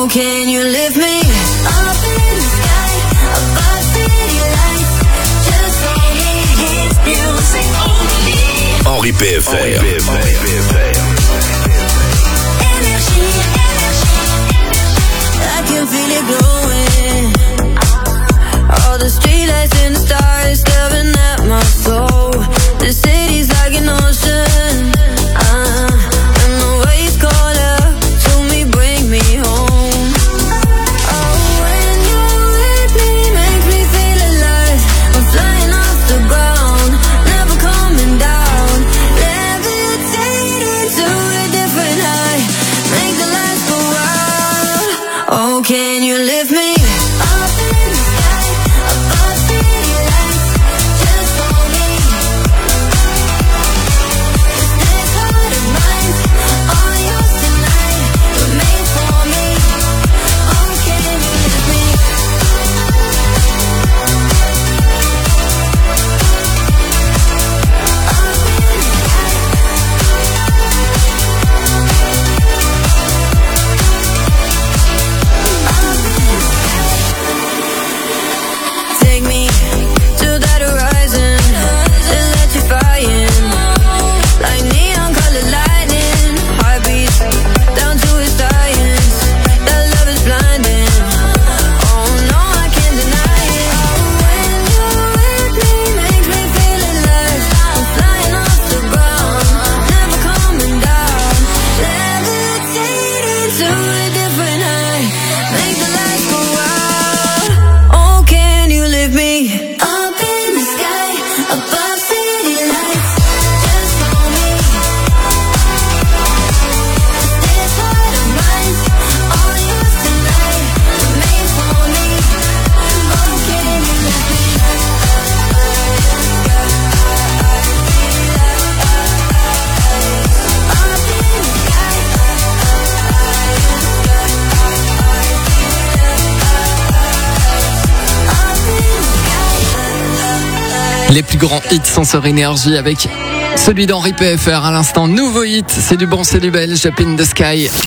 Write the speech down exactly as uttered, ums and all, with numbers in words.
Oh, can you lift me up in the sky, above city lights, just for me, hit music only. Henri P F R. Energy, I can feel it glowing. All the streetlights and the stars staring at my soul. The city's like an ocean, uh, and the waves call up to me, bring me home. Oh, when you're with me, makes me feel alive. I'm flying off the ground, never coming down. Levitating to a different high, make the lights go out. Oh, can you lift me up in the sky, above city lights, just for me? This heart of mine's all yours tonight, but made for me. Oh, can you lift me? Take me to that horizon, electrifying, like neon colored lightning. Heartbeats down to its science. That love is blinding. Oh no, I can't deny it. Oh, when you're with me, makes me feel alive. I'm flying off the ground, never coming down. Levitating to a different high, make the lights go out. Oh, can you lift me up in the sky, above city lights, just for me? This heart of mine's all yours tonight, but made for me. Oh, can you lift me? Les plus grands hits sont sur Énergie avec celui d'Henri P F R à l'instant. Nouveau hit, c'est du bon, c'est du belge, Up in the Sky.